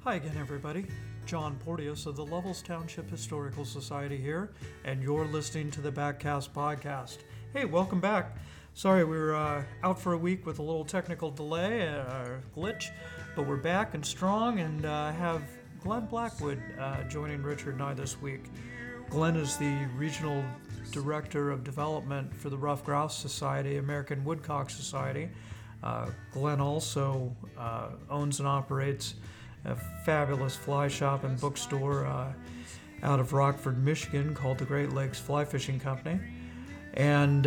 Hi again, everybody. John Porteous of the Lovels Township Historical Society here, and you're listening to the Backcast podcast. Hey, welcome back. Sorry we were out for a week with a little technical delay, glitch, but we're back and strong, and have Glenn Blackwood joining Richard and I this week. Glenn is the Regional Director of Development for the Ruffed Grouse Society, American Woodcock Society. Glenn also owns and operates a fabulous fly shop and bookstore out of Rockford, Michigan called the Great Lakes Fly Fishing Company. And,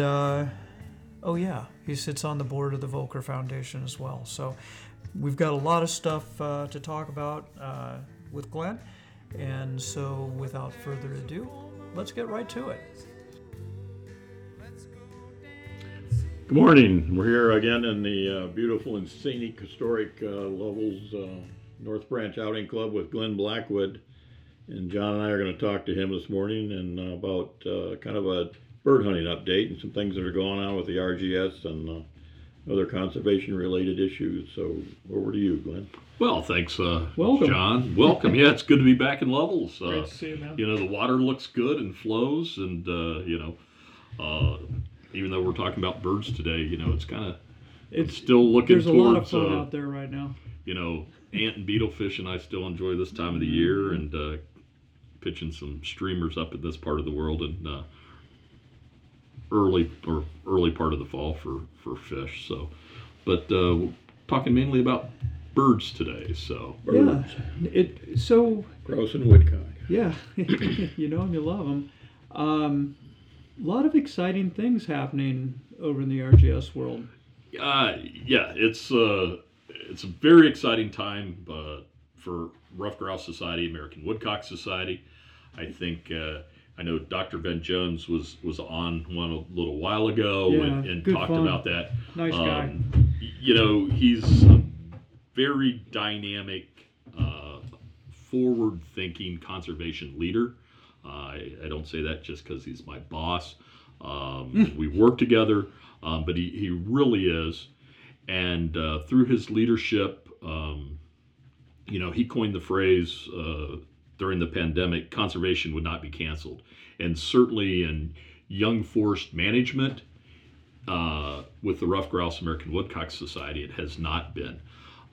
he sits on the board of the Volker Foundation as well. So we've got a lot of stuff to talk about with Glenn. And so without further ado, let's get right to it. Good morning. We're here again in the beautiful and scenic, historic Lovels North Branch Outing Club with Glenn Blackwood. And John and I are going to talk to him this morning and about kind of a bird hunting update and some things that are going on with the RGS and other conservation-related issues. So over to you, Glenn. Well, thanks, Welcome. John. Welcome. Yeah, it's good to be back in Lovels. Great to see you, man. The water looks good and flows, and even though we're talking about birds today, it's still looking There's a towards, lot of fun out there right now. Ant and beetle fishing. I still enjoy this time of the year, and pitching some streamers up in this part of the world, and early part of the fall for fish. So, but talking mainly about birds today. So Birds. Yeah, Grouse and woodcock. yeah, you know them, you love them. A lot of exciting things happening over in the RGS world. It's a very exciting time for Ruffed Grouse Society, American Woodcock Society. I think I know Dr. Ben Jones was on one a little while ago and talked fun. About that. Nice guy. He's a very dynamic, forward-thinking conservation leader. I don't say that just because he's my boss. We work together, but he really is. And through his leadership, he coined the phrase during the pandemic, conservation would not be canceled. And certainly in young forest management, with the Ruffed Grouse American Woodcock Society, it has not been.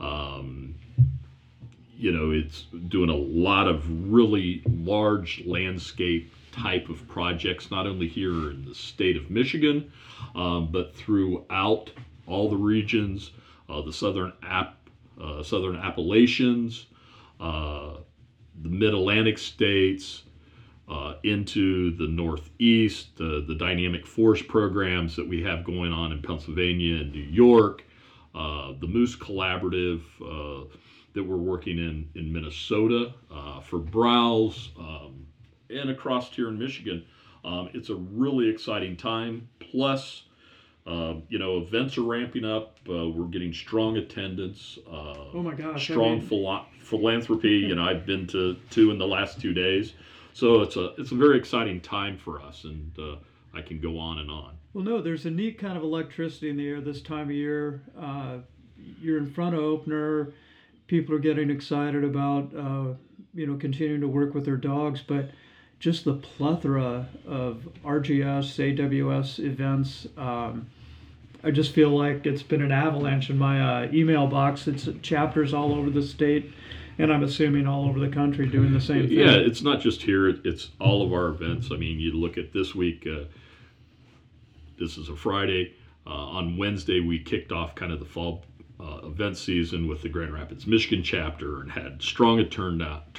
It's doing a lot of really large landscape type of projects, not only here in the state of Michigan, but throughout all the regions, the southern Appalachians, the mid-Atlantic states, into the Northeast, the dynamic forest programs that we have going on in Pennsylvania and New York, the Moose Collaborative that we're working in Minnesota for browse, and across here in Michigan. It's a really exciting time. Plus, events are ramping up. We're getting strong attendance. Oh my gosh! Strong philanthropy. I've been to 2 in the last 2 days, so it's a very exciting time for us, and I can go on and on. Well, no, there's a neat kind of electricity in the air this time of year. You're in front of opener. People are getting excited about continuing to work with their dogs, but just the plethora of RGS, AWS events. I just feel like it's been an avalanche in my email box. It's chapters all over the state, and I'm assuming all over the country doing the same thing. Yeah, it's not just here. It's all of our events. I mean, you look at this week, this is a Friday. On Wednesday, we kicked off kind of the fall event season with the Grand Rapids, Michigan chapter, and had strong turnout,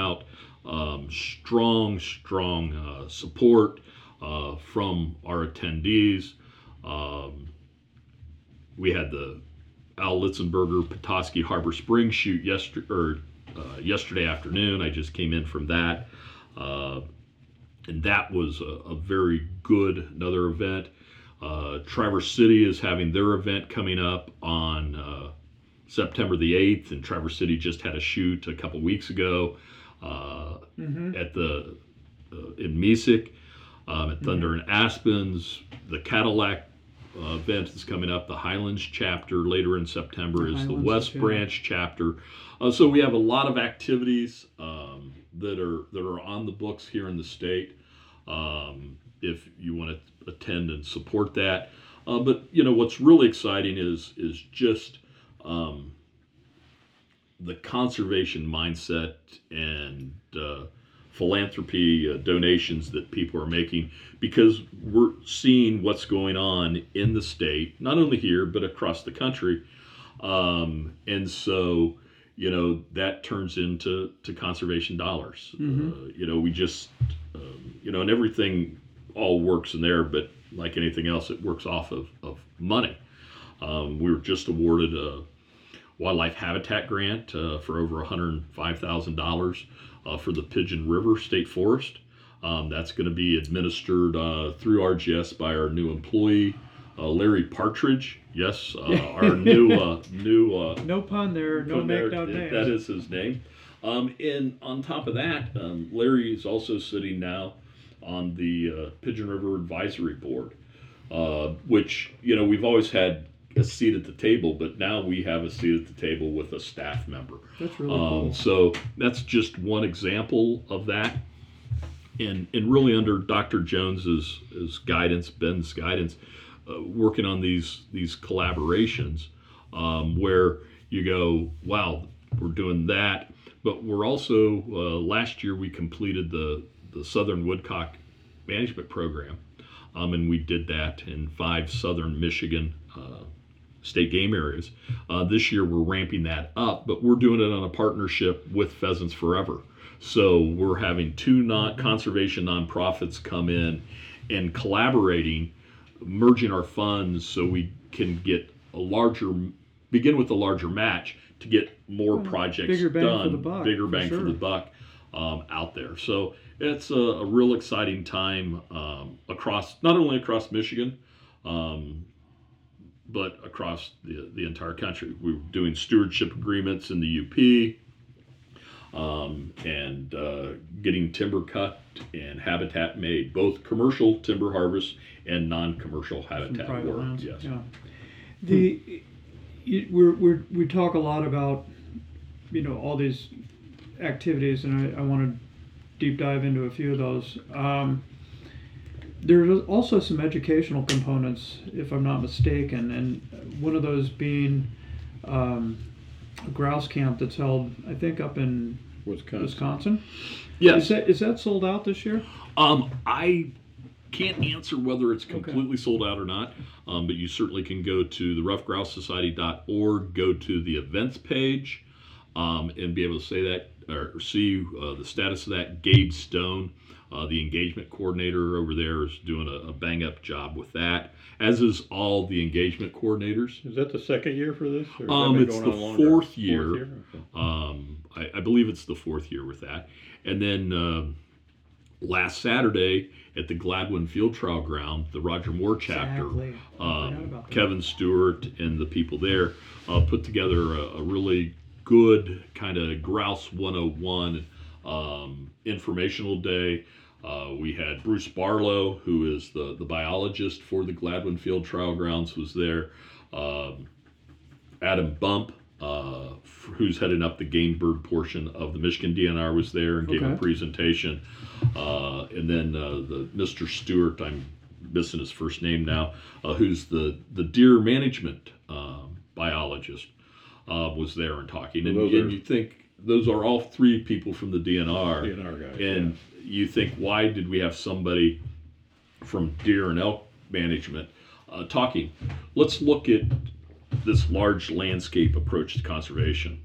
strong support from our attendees. We had the Al Litzenberger Petoskey Harbor Springs shoot yesterday afternoon. I just came in from that, and that was a very good another event. Traverse City is having their event coming up on September the 8th, and Traverse City just had a shoot a couple weeks ago at in Mesick, at Thunder and Aspens. The Cadillac event that's coming up. The Highlands chapter later in September is the Highlands, West yeah. Branch chapter. So we have a lot of activities that are on the books here in the state. If you want to attend and support that, but what's really exciting is just the conservation mindset and philanthropy donations that people are making, because we're seeing what's going on in the state, not only here but across the country, and so that turns into conservation dollars. We just and everything all works in there, but like anything else, it works off of money. We were just awarded a wildlife habitat grant for over $105,000 for the Pigeon River State Forest. That's going to be administered through RGS by our new employee, Larry Partridge. Yes, our new No pun there. No make no names. That is his name. And on top of that, Larry is also sitting now on the Pigeon River Advisory Board, which we've always had a seat at the table, but now we have a seat at the table with a staff member. That's really cool. So that's just one example of that, and really under Dr. Jones's guidance, Ben's guidance, working on these collaborations, where you go, wow, we're doing that, but we're also last year we completed the Southern Woodcock Management Program, and we did that in 5 southern Michigan state game areas. This year we're ramping that up, but we're doing it on a partnership with Pheasants Forever. So we're having 2 conservation nonprofits come in and collaborating, merging our funds so we can get begin with a larger match to get more projects bigger bang done, for the buck, bigger bang for for the buck out there. So it's a real exciting time not only across Michigan, but across the entire country. We're doing stewardship agreements in the UP, and getting timber cut and habitat made, both commercial timber harvest and non-commercial habitat Private work. lands. Yes. Yeah. We talk a lot about all these activities, and I want to deep dive into a few of those. There's also some educational components, if I'm not mistaken, and one of those being a grouse camp that's held, I think, up in Wisconsin. Yes. Is that sold out this year? I can't answer whether it's completely sold out or not, but you certainly can go to the roughgrousesociety.org, go to the events page, and be able to say that or see the status of that. Gabe Stone, the engagement coordinator over there, is doing a bang-up job with that, as is all the engagement coordinators. Is that the second year for this? It's the fourth year. Okay. I believe it's the 4th year with that. And then last Saturday at the Gladwin Field Trial Ground, the Roger Moore chapter, Kevin Stewart and the people there put together a really good kind of Grouse 101 informational day. We had Bruce Barlow, who is the biologist for the Gladwin Field Trial Grounds, was there. Adam Bump, who's heading up the game bird portion of the Michigan DNR, was there and gave a presentation. And then the Mr. Stewart, I'm missing his first name now, who's the deer management biologist, was there and talking. And you think those are all 3 people from the DNR guys. And you think, why did we have somebody from deer and elk management talking? Let's look at this large landscape approach to conservation.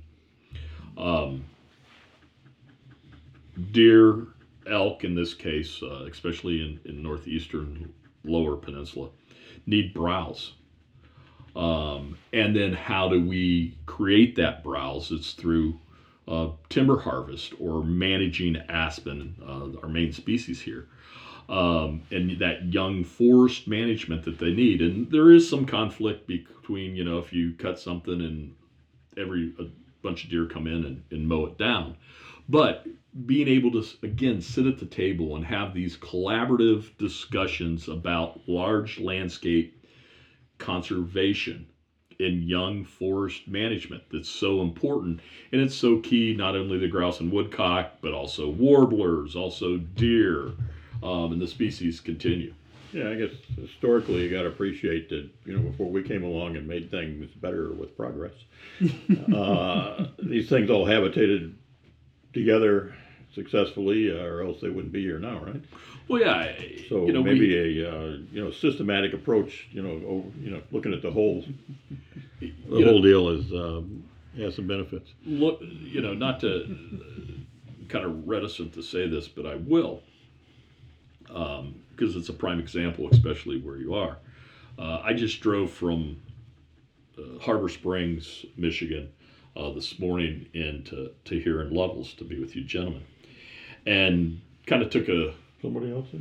Deer, elk in this case, especially in northeastern lower peninsula, need browse. And then how do we create that browse? It's through timber harvest or managing aspen, our main species here. And that young forest management that they need. And there is some conflict between, if you cut something and a bunch of deer come in and mow it down. But being able to, again, sit at the table and have these collaborative discussions about large landscape conservation in young forest management that's so important, and it's so key not only the grouse and woodcock, but also warblers, also deer, and the species continue. Yeah, I guess historically you got to appreciate that, before we came along and made things better with progress, these things all habitated together successfully, or else they wouldn't be here now, right? Well, yeah. So maybe a systematic approach, looking at the whole deal has some benefits. Look, not to kind of reticent to say this, but I will, because it's a prime example, especially where you are. I just drove from Harbor Springs, Michigan, this morning into here in Lovells to be with you gentlemen, and kind of took a Somebody else?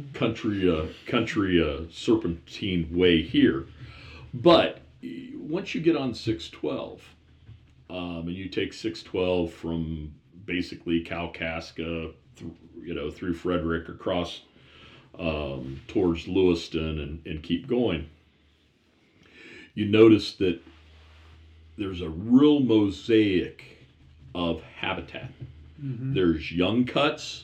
country serpentine way here. But once you get on 612, and you take 612 from basically Kalkaska, through Frederick, across towards Lewiston, and keep going, you notice that there's a real mosaic of habitat. Mm-hmm. There's young cuts.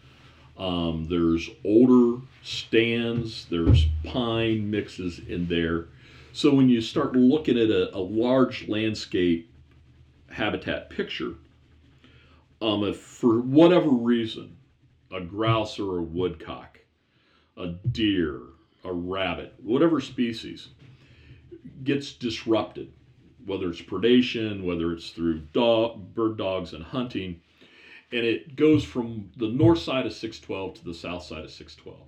There's older stands, there's pine mixes in there. So when you start looking at a large landscape habitat picture, if for whatever reason, a grouse or a woodcock, a deer, a rabbit, whatever species gets disrupted, whether it's predation, whether it's through bird dogs and hunting, and it goes from the north side of 612 to the south side of 612.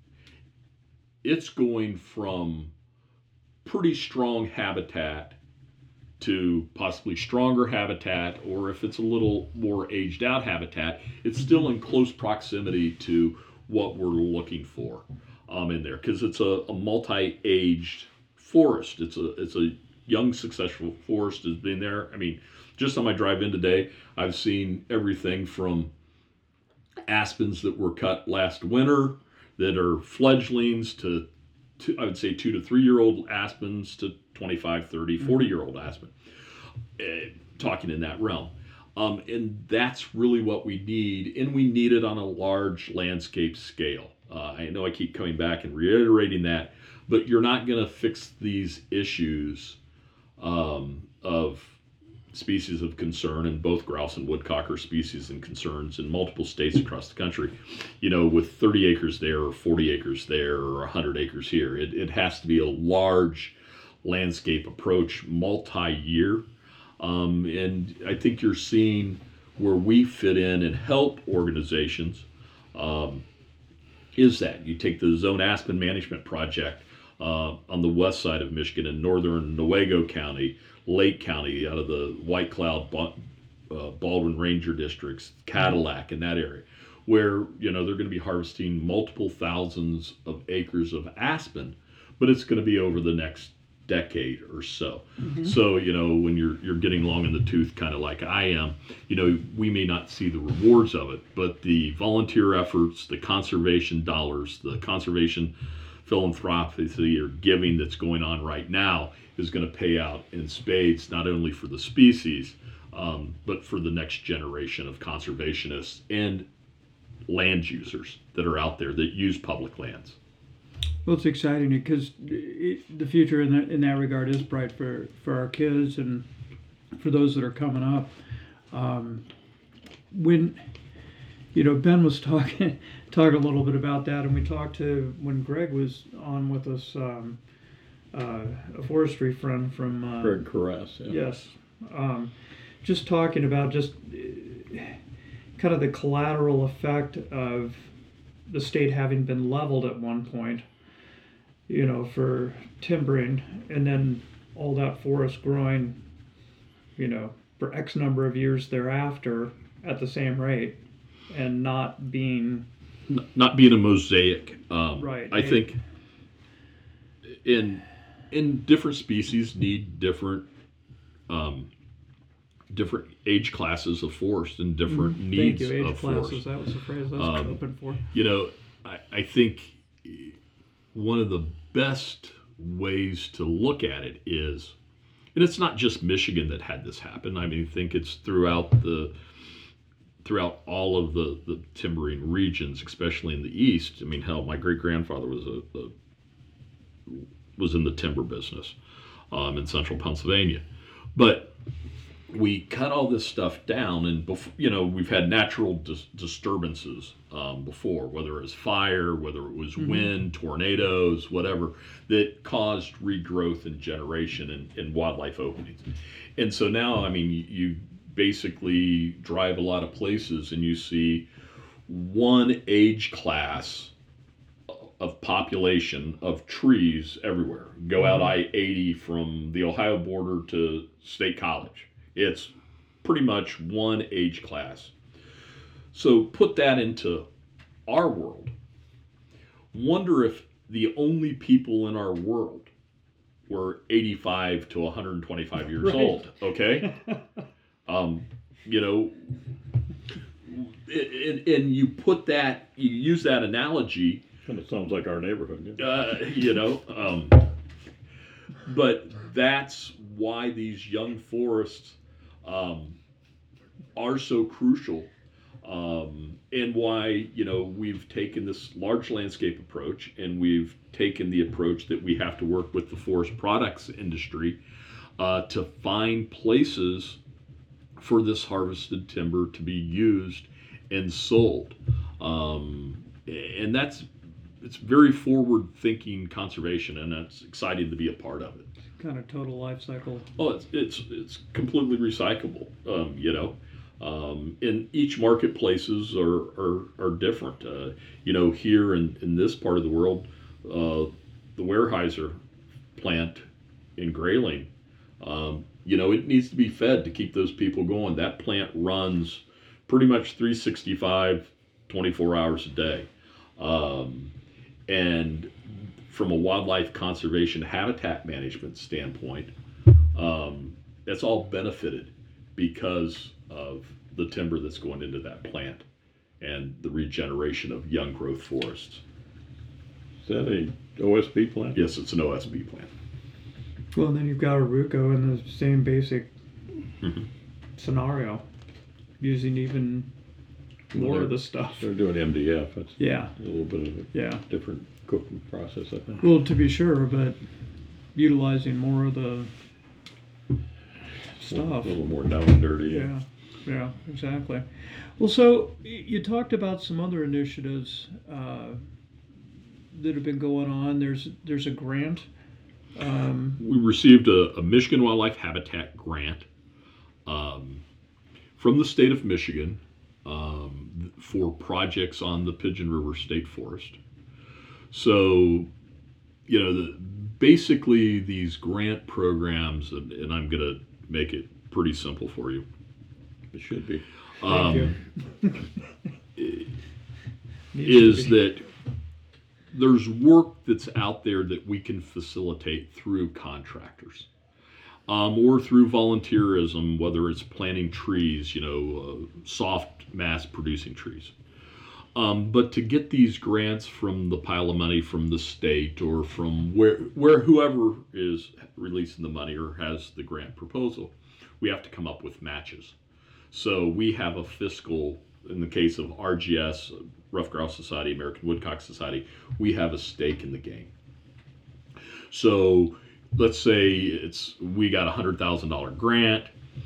It's going from pretty strong habitat to possibly stronger habitat, or if it's a little more aged out habitat, it's still in close proximity to what we're looking for in there, because it's a multi-aged forest. It's a young successful forest has been there. I mean, just on my drive in today, I've seen everything from aspens that were cut last winter that are fledglings to I would say 2 to 3 year old aspens to 25, 30, 40 year old aspen, talking in that realm. And that's really what we need, and we need it on a large landscape scale. I know I keep coming back and reiterating that, but you're not going to fix these issues of species of concern, and both grouse and woodcock are species and concerns in multiple states across the country, with 30 acres there or 40 acres there or 100 acres here. It has to be a large landscape approach, multi-year. And I think you're seeing where we fit in and help organizations is that you take the Zone Aspen Management Project on the west side of Michigan in northern Newaygo County, Lake County, out of the White Cloud, Baldwin Ranger districts, Cadillac, in that area, where they're going to be harvesting multiple thousands of acres of aspen, but it's going to be over the next decade or so. Mm-hmm. So when you're getting long in the tooth, kind of like I am, we may not see the rewards of it, but the volunteer efforts, the conservation dollars, the conservation philanthropy or giving that's going on right now is going to pay out in spades, not only for the species, but for the next generation of conservationists and land users that are out there that use public lands. Well, it's exciting because the future in that regard is bright for our kids and for those that are coming up. When Ben was talking a little bit about that, and we talked to when Greg was on with us, a forestry friend from Greg Carras. Yeah. Yes, just talking about just kind of the collateral effect of the state having been leveled at one point, for timbering, and then all that forest growing, for X number of years thereafter at the same rate, and not being a mosaic. Right. I think in different species need different age classes of forest and different needs Thank you. Age of classes, forest. that was the phrase I was hoping for. I think one of the best ways to look at it is, and it's not just Michigan that had this happen. I mean, I think it's throughout all of the timbering regions, especially in the East. I mean, hell, my great grandfather was in the timber business in central Pennsylvania, but we cut all this stuff down, and we've had natural disturbances before, whether it was fire, whether it was wind, tornadoes, whatever, that caused regrowth and generation and wildlife openings. And so now, I mean, you basically drive a lot of places and you see one age class of population of trees everywhere. Go out I-80 from the Ohio border to State College. It's pretty much one age class. So put that into our world. Wonder if the only people in our world were 85 to 125 years old, okay? And you put that, you use that analogy. Kind of sounds like our neighborhood. But that's why these young forests are so crucial, and why we've taken this large landscape approach, and we've taken the approach that we have to work with the forest products industry to find places for this harvested timber to be used and sold, and it's very forward-thinking conservation, and it's exciting to be a part of it. Kind of total life cycle. Oh, it's completely recyclable. And each marketplaces are different. Here in this part of the world, the Weyerhaeuser plant in Grayling, it needs to be fed to keep those people going. That plant runs pretty much 365, 24 hours a day. And from a wildlife conservation habitat management standpoint, that's all benefited because of the timber that's going into that plant and the regeneration of young growth forests. Is that a OSB plant? Yes, it's an OSB plant. Well, and then you've got Aruco in the same basic scenario, using even more of the stuff. They're doing MDF. That's a little bit of a different cooking process, I think. Well, to be sure, but utilizing more of the stuff. A little more down and dirty. Yeah, exactly. Well, so you talked about some other initiatives that have been going on. There's a grant. We received a Michigan Wildlife Habitat grant from the state of Michigan for projects on the Pigeon River State Forest. So, basically these grant programs, and I'm going to make it pretty simple for you. It should be. Is that there's work that's out there that we can facilitate through contractors, or through volunteerism, whether it's planting trees, soft mass producing trees. But to get these grants from the pile of money from the state, or from where whoever is releasing the money or has the grant proposal, we have to come up with matches. So we have a fiscal, in the case of RGS, Rough Grouse Society, American Woodcock Society, we have a stake in the game. So let's say we got a $100,000 grant.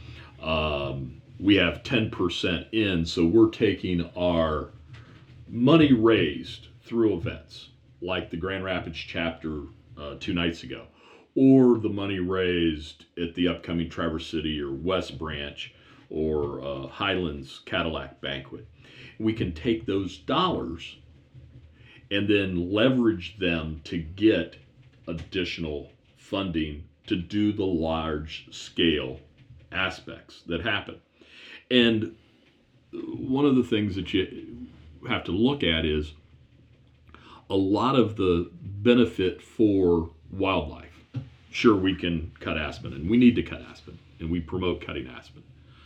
We have 10% in, so we're taking our money raised through events like the Grand Rapids chapter 2 nights ago, or the money raised at the upcoming Traverse City or West Branch or Highlands Cadillac banquet. We can take those dollars and then leverage them to get additional funding to do the large scale aspects that happen. And one of the things that you have to look at is a lot of the benefit for wildlife. Sure, we can cut aspen, and we need to cut aspen, and we promote cutting aspen,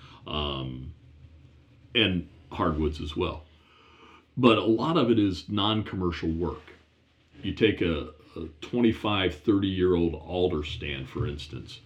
and hardwoods as well. But a lot of it is non-commercial work. You take a 25, 30-year-old alder stand, for instance,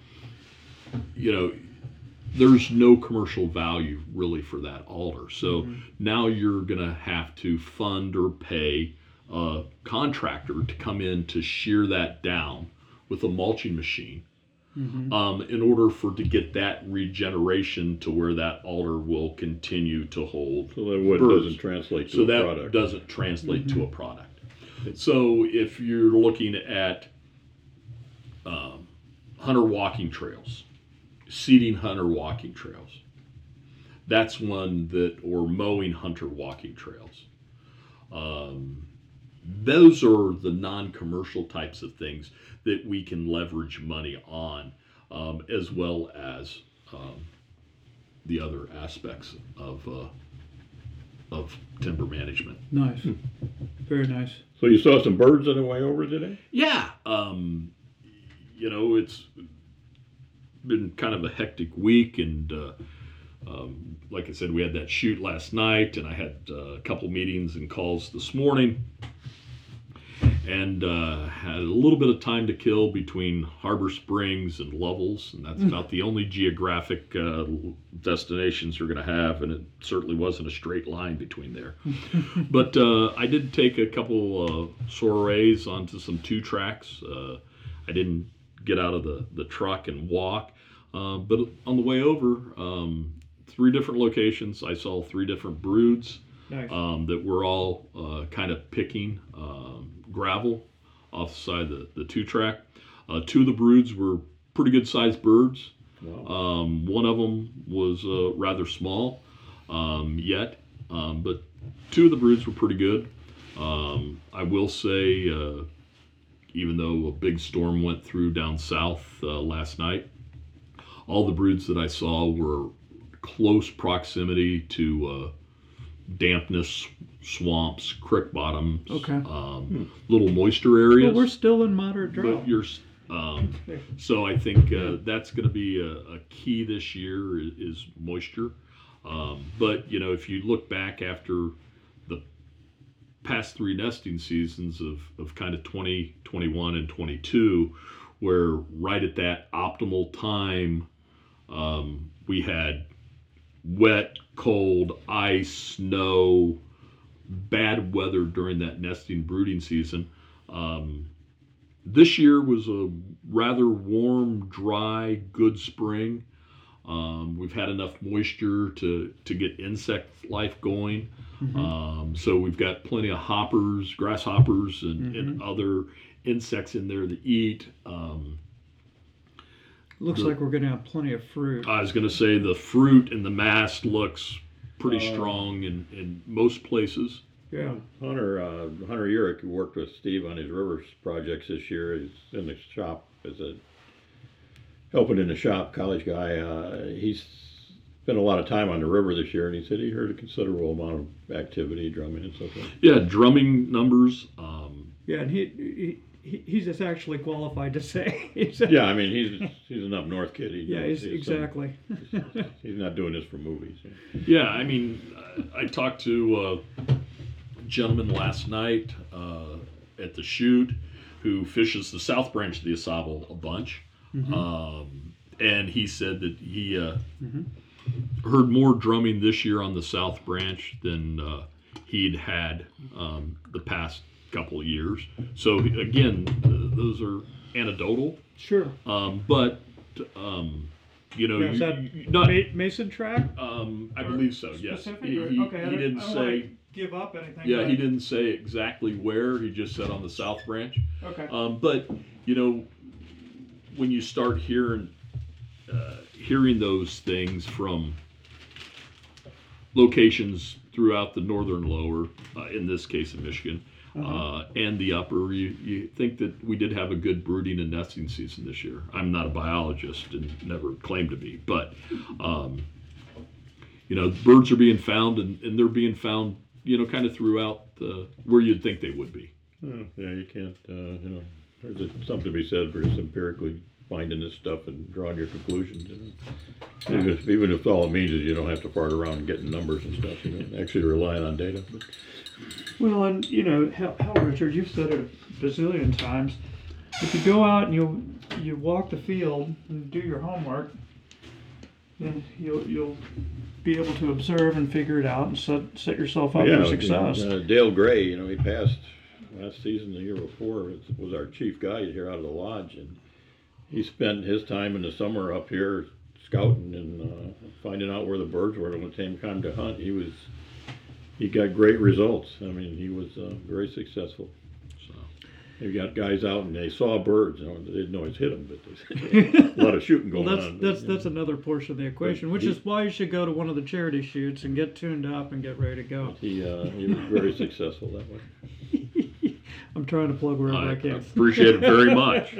there's no commercial value really for that alder. So now you're going to have to fund or pay a contractor to come in to shear that down with a mulching machine in order to get that regeneration to where that alder will continue to hold. So that wood birds. doesn't translate to a product. So that doesn't translate to a product. So if you're looking at hunter walking trails, seeding hunter walking trails, that's one that, or mowing hunter walking trails. Those are the non-commercial types of things that we can leverage money on, as well as the other aspects of timber management. Nice. Very nice. So you saw some birds on the way over today? Yeah. It's been kind of a hectic week, and like I said, we had that shoot last night, and I had a couple meetings and calls this morning, and had a little bit of time to kill between Harbor Springs and Lovells, and that's about the only geographic destinations we're going to have, and it certainly wasn't a straight line between there. But I did take a couple soirees onto some 2-tracks. I didn't get out of the truck and walk, but on the way over, 3 different locations, I saw 3 different broods. Nice. That were all kind of picking gravel off the side of the 2-track. 2 of the broods were pretty good sized birds. Wow. One of them was rather small yet, but 2 of the broods were pretty good. I will say, even though a big storm went through down south last night, all the broods that I saw were close proximity to dampness, swamps, creek bottoms, Okay. little moisture areas. Well, we're still in moderate drought. But so I think that's going to be a key this year is moisture. But if you look back after the past 3 nesting seasons of kind of 20, 21, and 22, where right at that optimal time, we had wet, cold, ice, snow, bad weather during that nesting brooding season. This year was a rather warm, dry, good spring. We've had enough moisture to get insect life going. So we've got plenty of hoppers, grasshoppers, and other insects in there to eat. Looks like we're going to have plenty of fruit. I was going to say the fruit in the mast looks pretty strong in most places. Yeah. Hunter Urick, who worked with Steve on his rivers projects this year, is in the shop helping in the shop, college guy. He's spent a lot of time on the river this year, and he said he heard a considerable amount of activity, drumming and so forth. Yeah, drumming numbers. Yeah, and he's just actually qualified to say. Yeah, I mean he's an up north kid. Exactly. He's not doing this for movies. Yeah, I mean, I talked to a gentleman last night at the shoot who fishes the South Branch of the Ausable a bunch, and he said that he heard more drumming this year on the South Branch than he'd had the past couple of years. So again, those are anecdotal. Sure. But is that not Mason track? I believe so. Yes. Specific, He okay. didn't I don't say. wanna give up anything. Yeah, but... he didn't say exactly where. He just said on the South Branch. Okay. But when you start hearing those things from locations throughout the northern lower, in this case in Michigan, and the upper, you think that we did have a good brooding and nesting season this year. I'm not a biologist and never claimed to be, but birds are being found, and they're being found, kind of throughout where you'd think they would be. Yeah, you can't, there's something to be said for just empirically finding this stuff and drawing your conclusions. Even if all it means is you don't have to fart around and getting numbers and stuff, actually relying on data. Well, and hell, Richard, you've said it bazillion times. If you go out and you walk the field and do your homework, then you'll be able to observe and figure it out and set yourself up for success. Dale Gray, he passed last season, the year before, was our chief guide here out of the lodge, and he spent his time in the summer up here scouting and finding out where the birds were when it came time to hunt. He got great results. I mean, he was very successful. So they got guys out and they saw birds. They didn't always hit them, but a lot of shooting going on. That's another portion of the equation, which is why you should go to one of the charity shoots and get tuned up and get ready to go. He was very successful that way. I'm trying to plug wherever I can. I appreciate it very much.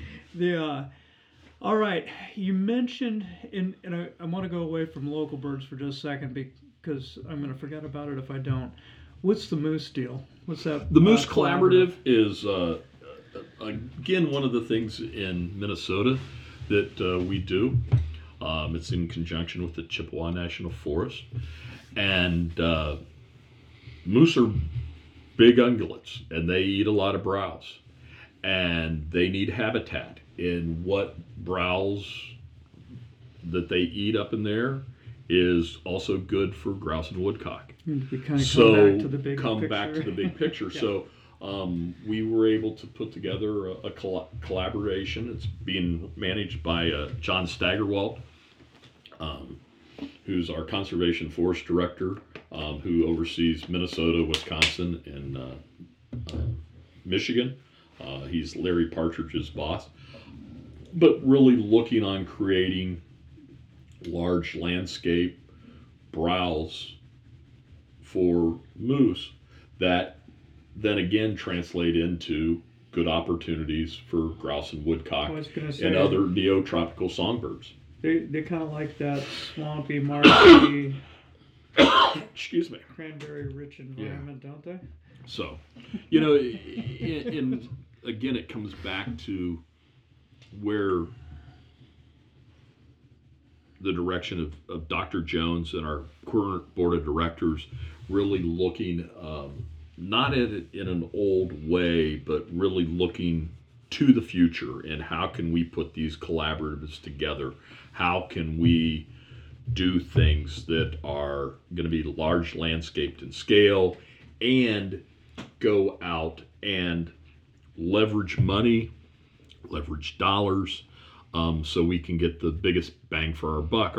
All right, you mentioned, and I want to go away from local birds for just a second because I'm going to forget about it if I don't. What's the Moose deal? What's that? The Moose Collaborative is, again, one of the things in Minnesota that we do. It's in conjunction with the Chippewa National Forest. And moose are big ungulates, and they eat a lot of browse. And they need habitat. And what browse that they eat up in there is also good for grouse and woodcock. Come back to the big picture. Yeah. So we were able to put together a collaboration. It's being managed by John Staggerwalt, who's our conservation forest director, who oversees Minnesota, Wisconsin, and Michigan. He's Larry Partridge's boss. But really looking on creating large landscape browse for moose that then again translate into good opportunities for grouse and woodcock and other neotropical songbirds. They kind of like that swampy, marshy, excuse me, cranberry-rich environment, don't they? So, and again, it comes back to where the direction of Dr. Jones and our current board of directors really looking not at it in an old way, but really looking to the future and how can we put these collaboratives together? How can we do things that are going to be large landscaped in scale and go out and leverage money, leverage dollars, so we can get the biggest bang for our buck.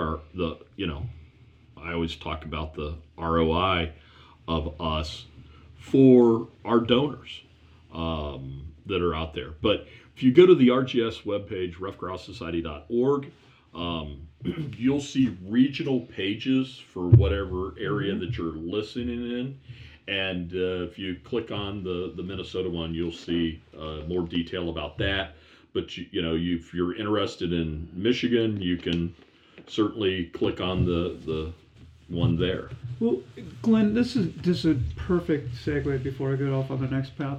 I always talk about the ROI of us for our donors that are out there. But if you go to the RGS webpage, roughgrousesociety.org, you'll see regional pages for whatever area that you're listening in. And if you click on the Minnesota one, you'll see more detail about that. But if you're interested in Michigan, you can certainly click on the one there. Well, Glenn, this is a perfect segue before I go off on the next path.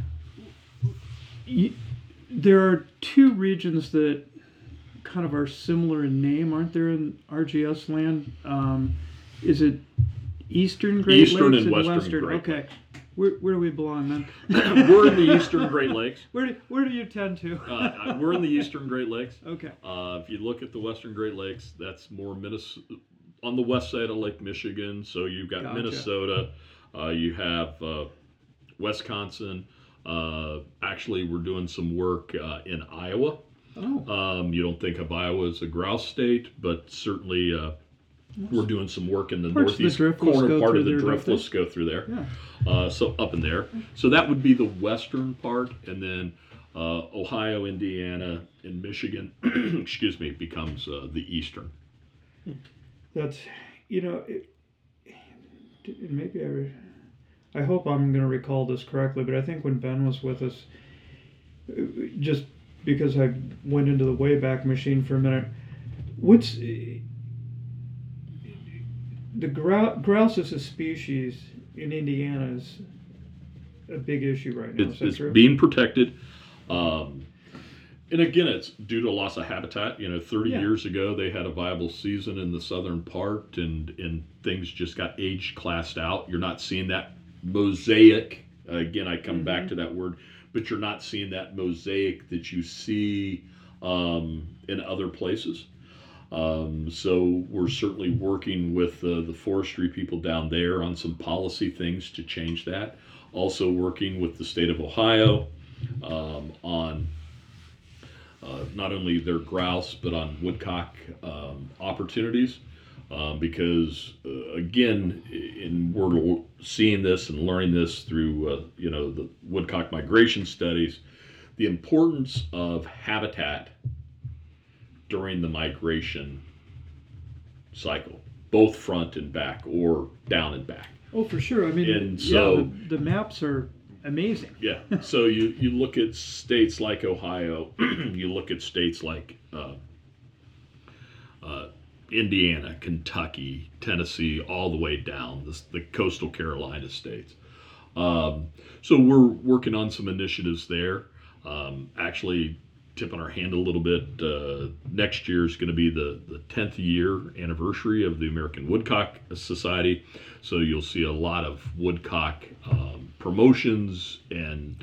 There are two regions that kind of are similar in name, aren't there, in RGS land? Is it Eastern Great Lakes and Western Great Okay. Where do we belong then? We're in the Eastern Great Lakes. Where do you tend to? We're in the Eastern Great Lakes. Okay. If you look at the Western Great Lakes, that's more Minnesota, on the west side of Lake Michigan. So you've got Gotcha. Minnesota. You have Wisconsin. Actually, we're doing some work in Iowa. Oh. You don't think of Iowa as a grouse state, but certainly we're doing some work in the Parts northeast of the corner part of the there, driftless go through there. Yeah. So up in there. So that would be the western part, and then Ohio, Indiana, and Michigan, excuse me, becomes the eastern. That's, maybe I hope I'm going to recall this correctly, but I think when Ben was with us, just because I went into the Wayback Machine for a minute, what's the grouse as a species in Indiana is a big issue right now. It's being protected. And again, it's due to loss of habitat. 30 years ago, they had a viable season in the southern part, and things just got age classed out. You're not seeing that mosaic. Again, I come back to that word but you're not seeing that mosaic that you see in other places. So we're certainly working with the forestry people down there on some policy things to change that. Also working with the state of Ohio on not only their grouse, but on woodcock opportunities. Because again, we're seeing this and learning this through the woodcock migration studies, the importance of habitat during the migration cycle, both front and back or down and back. Oh, for sure. I mean, And so, the maps are amazing. Yeah. So you look at states like Ohio, you look at states like Indiana, Kentucky, Tennessee, all the way down the coastal Carolina states. So we're working on some initiatives there. Actually, tipping our hand a little bit. Next year is going to be the 10th year anniversary of the American Woodcock Society. So you'll see a lot of woodcock promotions and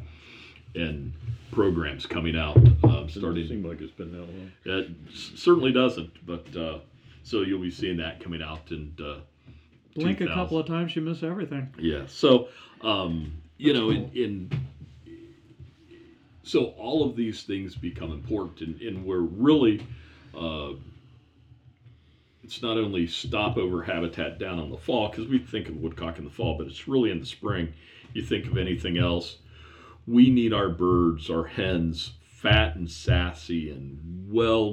programs coming out. Doesn't seem like it's been that long. It certainly doesn't, but so you'll be seeing that coming out in Blink a couple of times, you miss everything. Yeah. So so all of these things become important, and we're really it's not only stopover habitat down in the fall, because we think of woodcock in the fall, but it's really in the spring. You think of anything else. We need our birds, our hens, fat and sassy and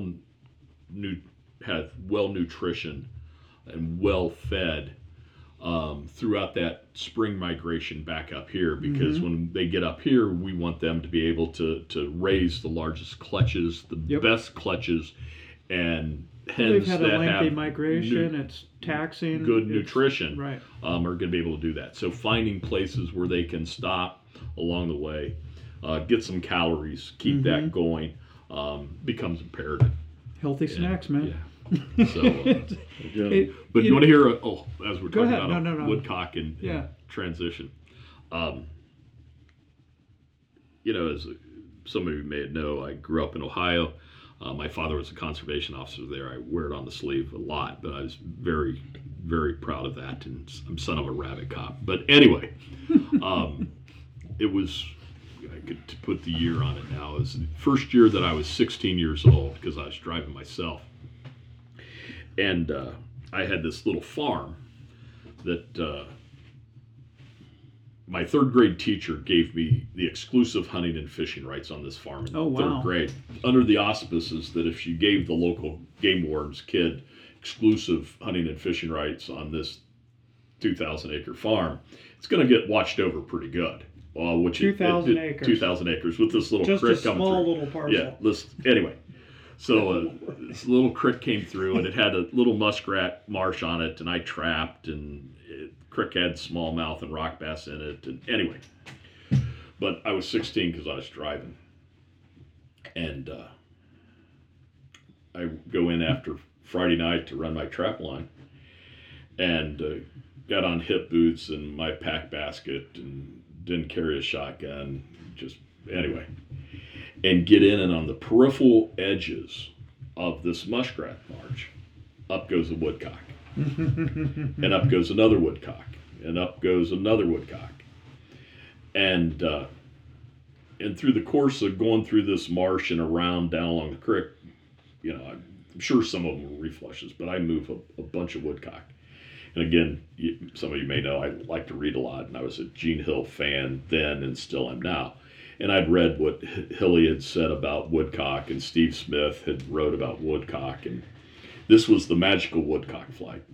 have well nutrition and well fed throughout that spring migration back up here, because when they get up here, we want them to be able to raise the largest clutches, the best clutches, and hens they've had a lengthy migration. It's taxing. Good nutrition. Right. Are going to be able to do that. So finding places where they can stop along the way, get some calories, keep that going, becomes imperative. Healthy snacks, man. Yeah. So, but you want to hear? As we're talking about woodcock and transition, as some of you may know, I grew up in Ohio. My father was a conservation officer there. I wear it on the sleeve a lot, but I was very, very proud of that. And I'm son of a rabbit cop. But anyway, it was. I could put the year on it now. It was the first year that I was 16 years old, because I was driving myself. And I had this little farm that my third grade teacher gave me the exclusive hunting and fishing rights on this farm in third grade, under the auspices that if you gave the local game warden's kid exclusive hunting and fishing rights on this 2,000 acre farm, it's going to get watched over pretty good. 2,000 acres. 2,000 acres with this little creek coming through. Just a small little parcel. Yeah. Anyway. So this little creek came through, and it had a little muskrat marsh on it, and I trapped, and the creek had smallmouth and rock bass in it, and anyway. But I was 16 because I was driving, and I go in after Friday night to run my trap line, and got on hip boots and my pack basket, and didn't carry a shotgun, just anyway. And get in, and on the peripheral edges of this muskrat marsh, up goes a woodcock. And up goes another woodcock. And up goes another woodcock. And through the course of going through this marsh and around down along the creek, I'm sure some of them were reflushes, but I move a bunch of woodcock. And again, some of you may know I like to read a lot, and I was a Gene Hill fan then and still am now. And I'd read what Hilly had said about woodcock, and Steve Smith had wrote about woodcock, and this was the magical woodcock flight.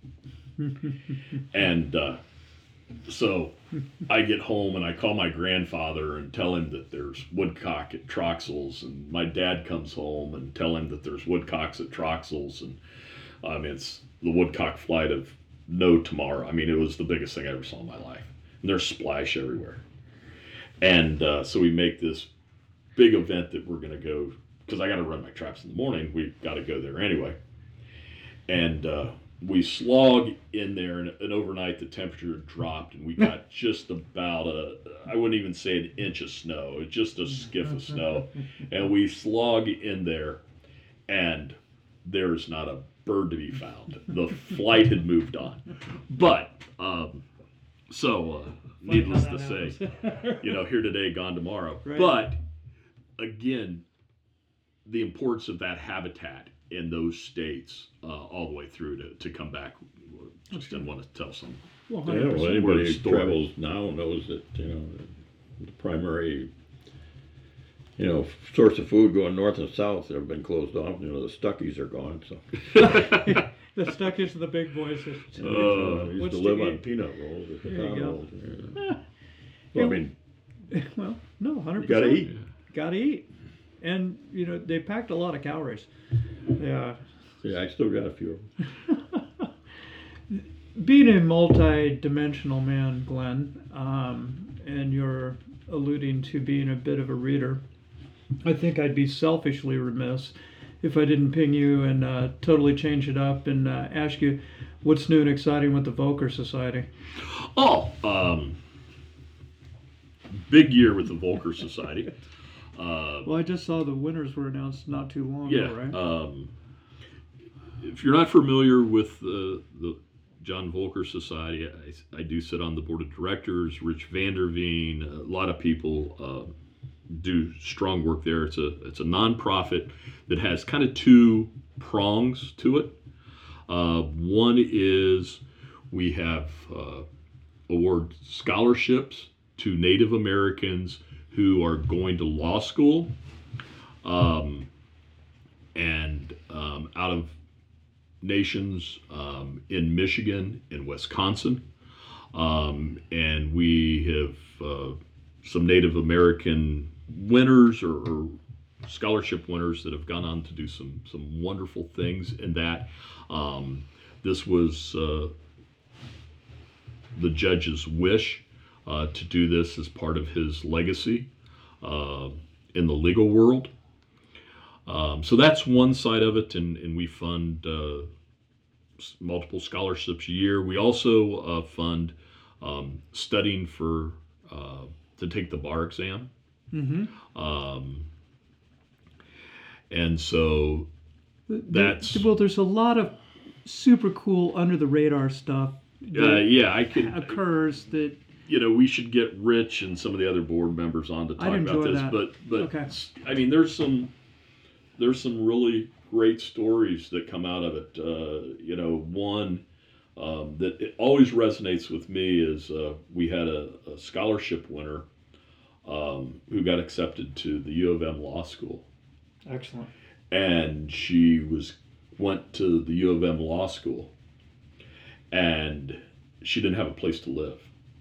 And so I get home and I call my grandfather and tell him that there's woodcock at Troxels, and my dad comes home and tell him that there's woodcocks at Troxels, and it's the woodcock flight of no tomorrow. It was the biggest thing I ever saw in my life, and there's splash everywhere. And so we make this big event that we're going to go, because I got to run my traps in the morning. We've got to go there anyway. And we slog in there, and overnight the temperature dropped, and we got just about I wouldn't even say an inch of snow, just a skiff of snow, and we slog in there, and there's not a bird to be found. The flight had moved on, but needless to say, here today, gone tomorrow. Right. But again, the importance of that habitat in those states all the way through to come back. Just didn't want to tell some. Well, Yeah, 100%. well, anybody who story. travels now knows that, the primary, source of food going north and south have been closed off. The Stuckies are gone, so. The Stuckies are the big boys. I used What's to to live on eat? peanut rolls or There you pecan go. rolls. Yeah. Well, I mean, Well, no, 100%. you gotta eat. Gotta eat. And, they packed a lot of calories. Yeah. Yeah, I still got a few of them. Being a multi-dimensional man, Glenn, and you're alluding to being a bit of a reader, I think I'd be selfishly remiss if I didn't ping you and totally change it up and ask you what's new and exciting with the Volker Society. Oh, big year with the Volker Society. Well, I just saw the winners were announced not too long Yeah. ago, right? If you're not familiar with the John Volker Society, I do sit on the board of directors. Rich Vanderveen, a lot of people do strong work there. It's a nonprofit that has kind of two prongs to it. One is we have award scholarships to Native Americans who are going to law school, and out of nations in Michigan and Wisconsin, and we have some Native American winners or scholarship winners that have gone on to do some wonderful things in that. This was the judge's wish to do this as part of his legacy in the legal world. So that's one side of it, and we fund multiple scholarships a year. We also fund studying for to take the bar exam. Mm-hmm. And so that's Well, there's a lot of super cool under the radar stuff that I could. occurs that We should get Rich and some of the other board members on to talk I'd about enjoy this. that. But Okay. I mean, there's some really great stories that come out of it. One that it always resonates with me is we had a scholarship winner who got accepted to the U of M Law School, excellent. and she went to the U of M Law School, and she didn't have a place to live.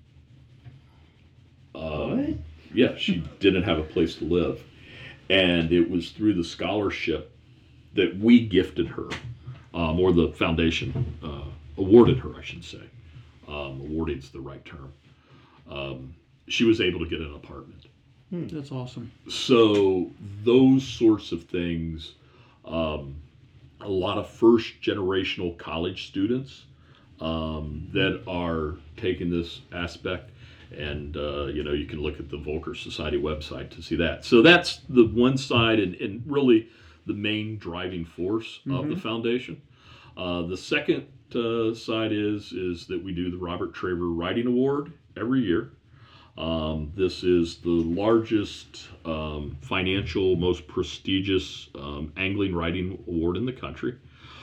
What? Yeah, she didn't have a place to live. And it was through the scholarship that we gifted her, or the foundation awarded her, I should say. Awarding is the right term. She was able to get an apartment. That's awesome. So those sorts of things, a lot of first generational college students that are taking this aspect, and you can look at the Volker Society website to see that. So that's the one side, and really the main driving force of the foundation. The second side is that we do the Robert Traver Writing Award every year. This is the largest financial, most prestigious angling writing award in the country.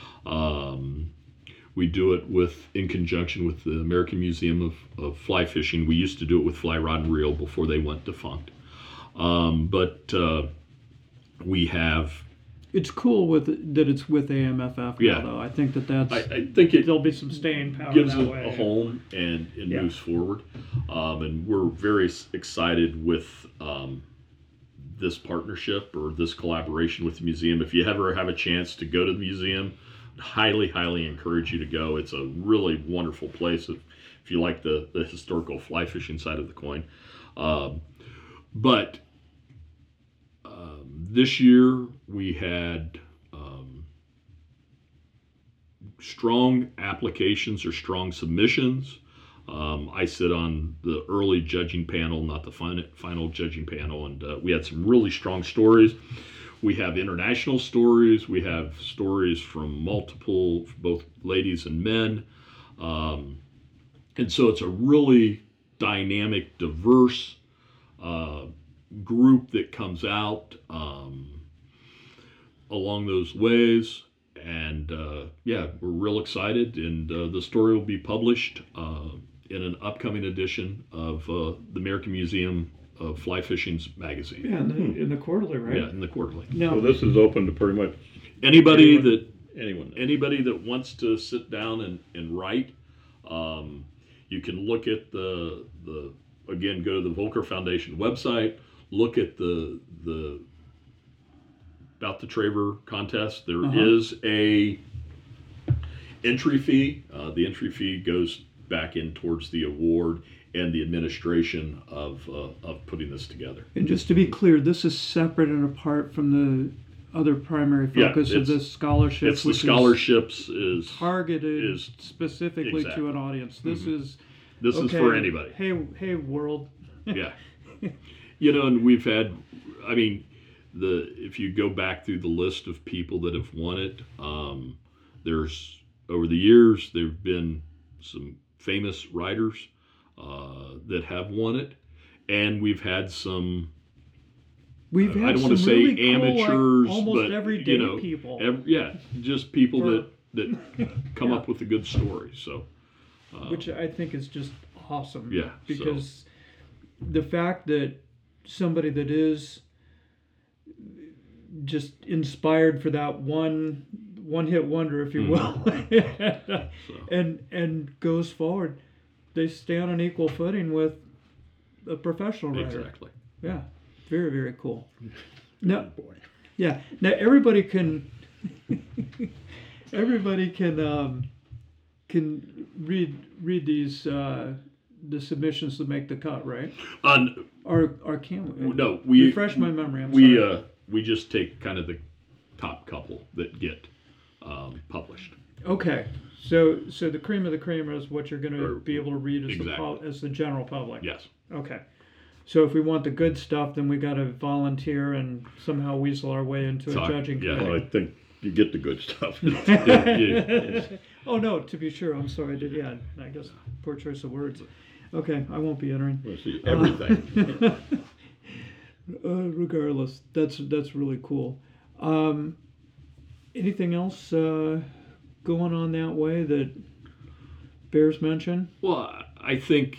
We do it in conjunction with the American Museum of Fly Fishing. We used to do it with Fly Rod and Reel before they went defunct. But we have... It's cool that it's with AMFF Yeah. now, though. I think that's I think it there'll be some staying power gives that it way. a home and Yeah. moves forward. And we're very excited with this partnership or this collaboration with the museum. If you ever have a chance to go to the museum, I'd highly encourage you to go. It's a really wonderful place if you like the historical fly fishing side of the coin. But this year we had strong applications or strong submissions. I sit on the early judging panel, not the final judging panel, and we had some really strong stories. We have international stories. We have stories from multiple, both ladies and men. And so it's a really dynamic, diverse group that comes out along those ways. And we're real excited. And the story will be published in an upcoming edition of the American Museum of Fly Fishing's magazine. Yeah, in the quarterly, right? Yeah, in the quarterly. Now, So this is open to pretty much Anybody that wants to sit down and write, you can look at the again, go to the Volker Foundation website, look at the about the Traver contest. There is a entry fee. The entry fee goes back in towards the award and the administration of putting this together. and just to be clear, this is separate and apart from the other primary focus of this scholarship. It's the which scholarships is targeted specifically to an audience. This is this is for anybody. Hey, world. Yeah. And we've had, I mean, if you go back through the list of people that have won it, there's, over the years, there have been some famous writers that have won it, and we've had some, We've had I don't want to some say really cool, amateurs, almost but, everyday people. just people that come up with a good story. So, Which I think is just awesome. Yeah, Because the fact that somebody that is just inspired for that one hit wonder, if you will, and goes forward, they stay on an equal footing with a professional writer. exactly. Yeah. Very, very cool. Now, yeah. Now everybody can read these the submissions that make the cut, right? Or can we? No, we refresh my memory. I'm sorry. We just take kind of the top couple that get published. Okay. So the cream of the cream is what you're going to be able to read as Exactly. as the general public. Yes. Okay. So if we want the good stuff, then we got to volunteer and somehow weasel our way into a judging yeah. committee. Well, I think you get the good stuff. Oh no, to be sure. I'm sorry. I guess poor choice of words. Okay, I won't be entering. Let's see, everything. Regardless, that's really cool. Anything else going on that way that bears mention? Well, I think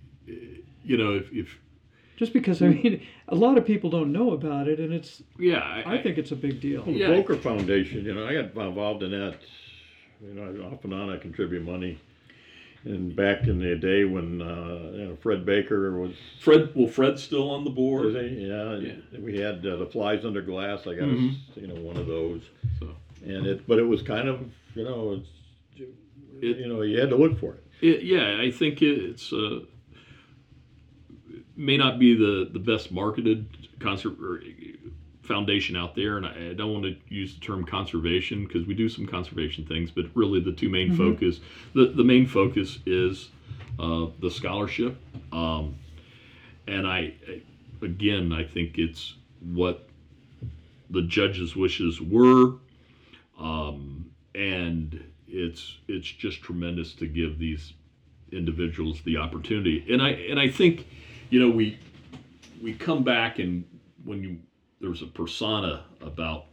if just because I mean, a lot of people don't know about it, and it's I think it's a big deal. The Volker Foundation, I got involved in that. Off and on, I contribute money. And back in the day when Fred Baker was Fred's still on the board. Was he? Yeah. We had the Flies Under Glass. I got one of those. So. But it was kind of you had to look for it. I think it's may not be the best marketed foundation out there, and I don't want to use the term conservation because we do some conservation things, but really the two main focus, the main focus is the scholarship, and I think it's what the judges' wishes were, and it's just tremendous to give these individuals the opportunity, and I think we come back, and there's a persona about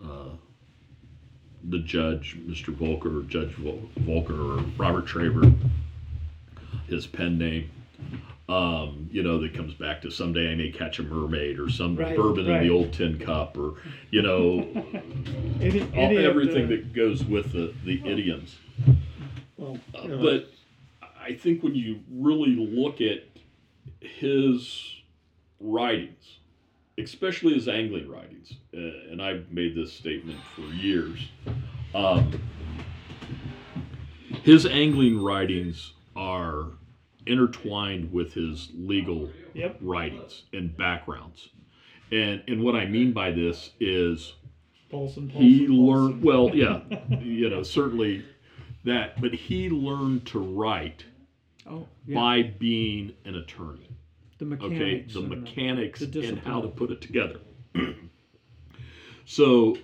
the judge, Mr. Volker, or Judge Volker, or Robert Traver, his pen name, that comes back to someday I may catch a mermaid, or some bourbon in the old tin cup, or, everything that goes with the idioms. Well, but I think when you really look at his writings, especially his angling writings, and I've made this statement for years, his angling writings are intertwined with his legal writings and backgrounds. And what I mean by this is he learned, certainly but he learned to write Oh, yeah. by being an attorney. The Okay, mechanics. the and mechanics the and discipline. how to put it together. So,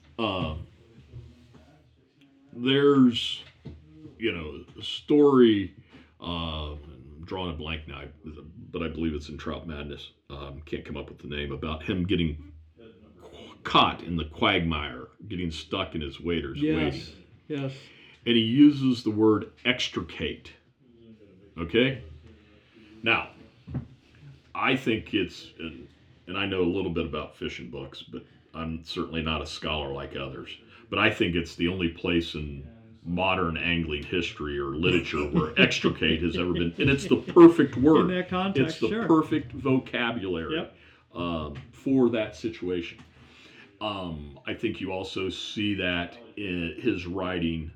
there's, a story. I'm drawing a blank now, but I believe it's in Trout Madness. Can't come up with the name, about him getting caught in the quagmire, getting stuck in his waders waiting. Yes. And he uses the word extricate. Okay? Now, I think it's, and I know a little bit about fishing books, but I'm certainly not a scholar like others. But I think it's the only place in modern angling history or literature where extricate has ever been, and it's the perfect word. In that context, it's the sure. perfect vocabulary Yep. for that situation. I think you also see that in his writing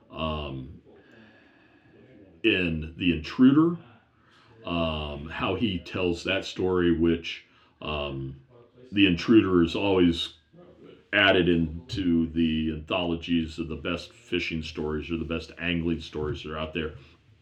in The Intruder, how he tells that story, which The Intruder is always added into the anthologies of the best fishing stories or the best angling stories that are out there.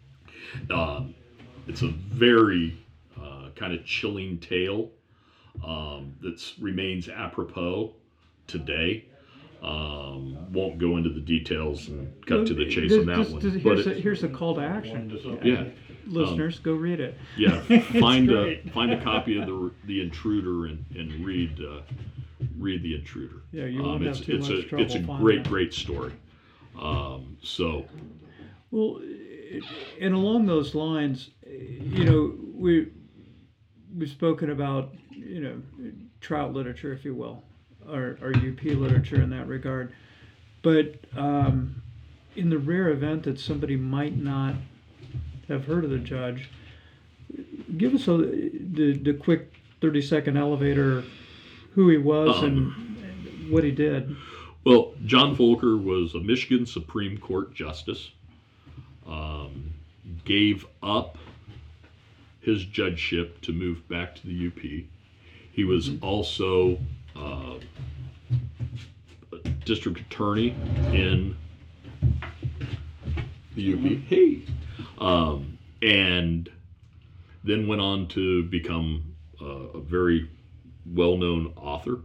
It's a very kind of chilling tale that remains apropos today. Won't go into the details and cut to the chase on that one. Here's a call to action. Yeah. Listeners, go read it. Yeah, find great. a copy of the Intruder and read The Intruder. Yeah, you won't have too much trouble It's a finding it. great story. So, Well, and along those lines, we've spoken about trout literature, if you will, or UP literature in that regard. But in the rare event that somebody might not have heard of the judge, give us the quick 30-second elevator, who he was and what he did. well, John Volker was a Michigan Supreme Court justice. Gave up his judgeship to move back to the UP. He was also a district attorney in the UP. Hey, and then went on to become a very well-known author.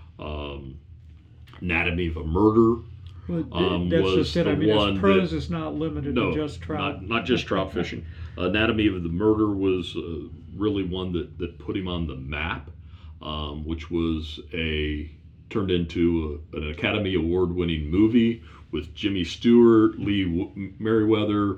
Anatomy of a Murder. Well, that's was just it. I the mean, one his prose that- is not limited No, to just trout. not just trout fishing. Anatomy of the Murder was really one that put him on the map, which was turned into an Academy Award-winning movie with Jimmy Stewart, Lee Merriweather,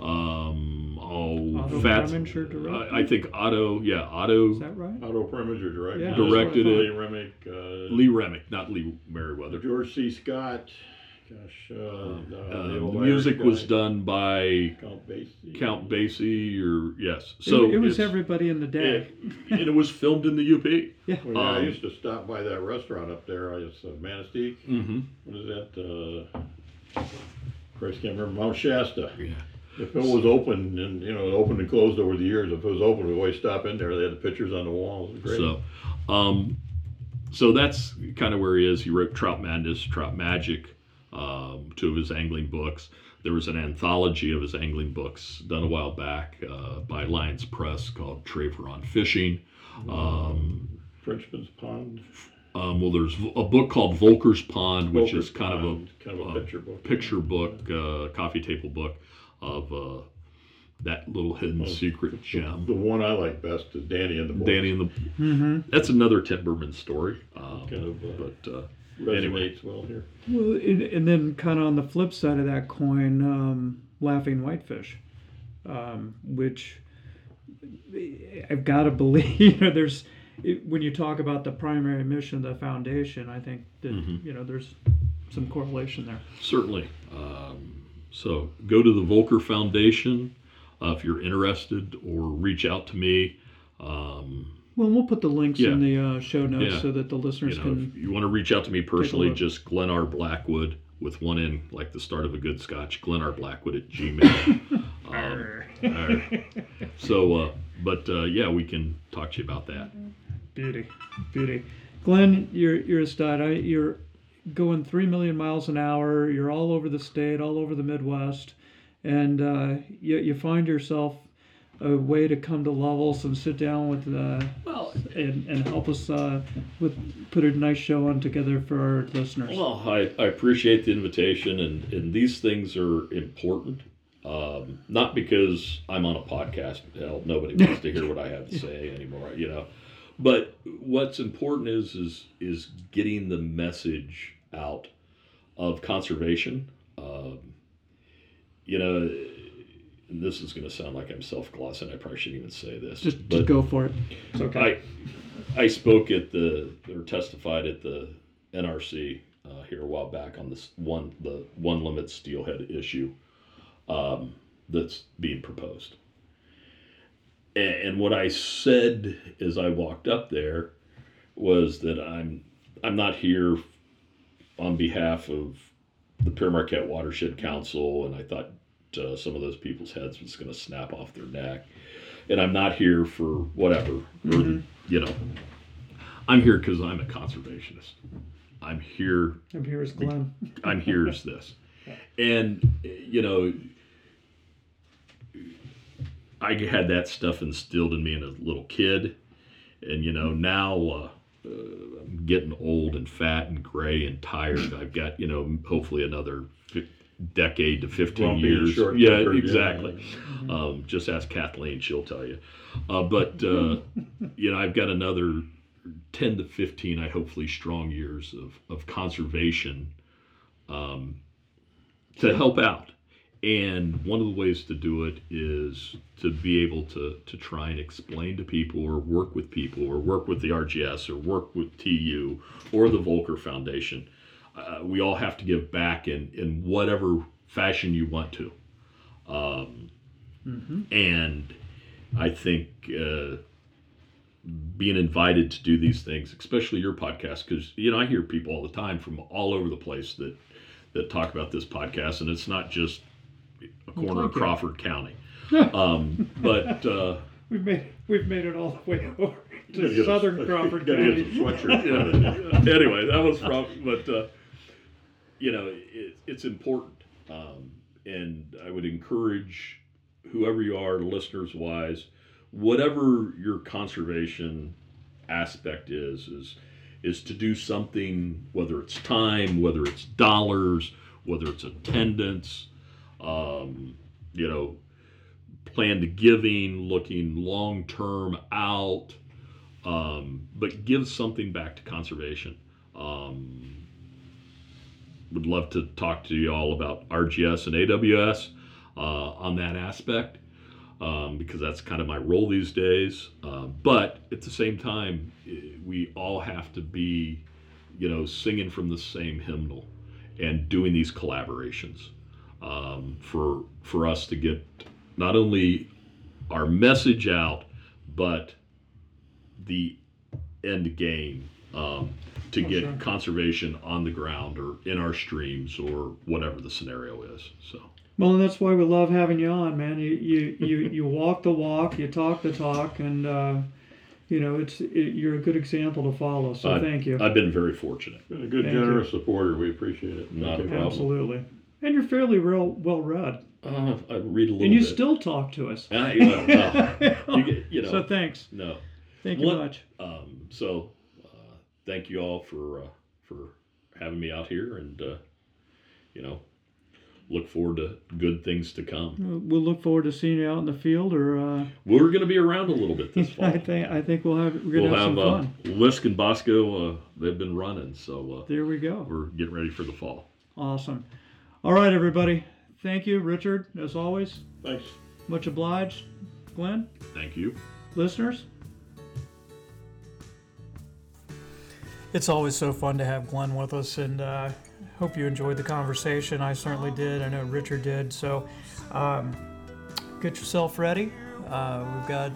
Otto Fats. Preminger directed? I think Otto. Is that right? Otto Preminger directed. Yeah. Directed Lee it. Remick. Lee Remick, not Lee Merriweather. George C. Scott. Gosh. The music was done by Count Basie. Count Basie, or yes. So it was it's- everybody in the day. and it was filmed in the UP. Yeah. Well, yeah, I used to stop by that restaurant up there. It's Manistee. Mm-hmm. What is that? Christ, can't remember. Mount Shasta. Yeah. If it was open, and it opened and closed over the years. If it was open, we'd always stop in there. They had the pictures on the walls. It was great. So that's kind of where he is. He wrote Trout Madness, Trout Magic, two of his angling books. There was an anthology of his angling books done a while back by Lions Press called Traver on Fishing. Frenchman's Pond. Well, there's a book called Volker's Pond, which Volker's is kind Pond, of a picture book. coffee table book of that little hidden secret gem. The one I like best is Danny and the Boys. Danny and the. Mm-hmm. That's another Timberman story. Kind of But resonates anyway. well here. Well, and then kind of on the flip side of that coin, Laughing Whitefish, which I've got to believe, there's, when you talk about the primary mission of the foundation, I think that, there's some correlation there. Certainly. So go to the Volker Foundation if you're interested, or reach out to me. Well, we'll put the links in Yeah. the show notes Yeah. so that the listeners If can. you want to reach out to me personally, look. just Glenn R. Blackwood with one N, like the start of a good scotch, Glenn R. Blackwood at Gmail. So, yeah, we can talk to you about that. Beauty. Glenn, you're a stud. You're going 3 million miles an hour. You're all over the state, all over the Midwest, and you find yourself a way to come to Levels and sit down with and help us put a nice show on together for our listeners. Well, I appreciate the invitation, and these things are important. Not because I'm on a podcast. Hell, nobody wants to hear what I have to say anymore, But what's important is getting the message out of conservation. And this is going to sound like I'm self-glossing. I probably shouldn't even say this. Just go for it. It's okay. I spoke testified at the NRC here a while back on the one limit steelhead issue that's being proposed. And what I said as I walked up there was that I'm not here on behalf of the Pere Marquette Watershed Council, and I thought some of those people's heads was going to snap off their neck. And I'm not here for whatever. I'm here because I'm a conservationist. I'm here as Glenn. I'm here as this. And, I had that stuff instilled in me as a little kid. And, now I'm getting old and fat and gray and tired. I've got, hopefully another decade to 15 years. Yeah, exactly. Just ask Kathleen, she'll tell you. But I've got another 10 to 15, hopefully strong years of conservation to help out. And one of the ways to do it is to be able to try and explain to people, or work with people, or work with the RGS, or work with TU or the Volker Foundation. We all have to give back in whatever fashion you want to. And I think being invited to do these things, especially your podcast, because, I hear people all the time from all over the place that talk about this podcast, and it's not just a corner of Crawford County. But we've made it all the way over to southern Crawford County. Anyway, that was but it's important, and I would encourage whoever you are, listeners wise, whatever your conservation aspect is to do something, whether it's time, whether it's dollars, whether it's attendance, planned giving, looking long term out, but give something back to conservation. Would love to talk to you all about RGS and AWS on that aspect, because that's kind of my role these days. But at the same time, we all have to be, singing from the same hymnal and doing these collaborations for us to get not only our message out, but the end game to get conservation on the ground or in our streams or whatever the scenario is. So. Well, and that's why we love having you on, man. You walk the walk, you talk the talk, and you're a good example to follow. So thank you. I've been very fortunate. Been a good, generous supporter. We appreciate it. Not a problem. Absolutely. And you're fairly well read. I read a little bit. And you still talk to us. So thanks. No. Thank you much. Thank you all for having me out here, and look forward to good things to come. We'll look forward to seeing you out in the field, or we're going to be around a little bit this fall. I think we're going to have some fun. Lisk and Bosco, they've been running, so there we go. We're getting ready for the fall. Awesome. All right, everybody. Thank you, Richard, as always. Thanks. Much obliged. Glenn? Thank you. Listeners? It's always so fun to have Glenn with us, and hope you enjoyed the conversation. I certainly did. I know Richard did. So get yourself ready. We've got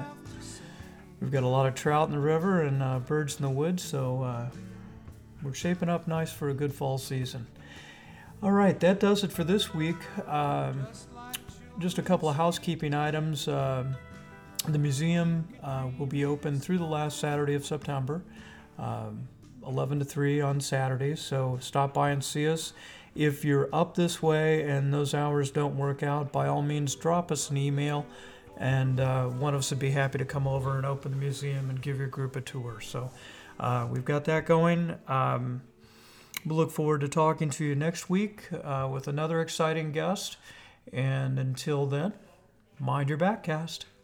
a lot of trout in the river and birds in the woods, so we're shaping up nice for a good fall season. All right, that does it for this week. Just a couple of housekeeping items. The museum will be open through the last Saturday of September. A 11 to 3 on Saturdays. So stop by and see us. If you're up this way and those hours don't work out, by all means, drop us an email, and one of us would be happy to come over and open the museum and give your group a tour. So we've got that going. We look forward to talking to you next week with another exciting guest. And until then, mind your backcast.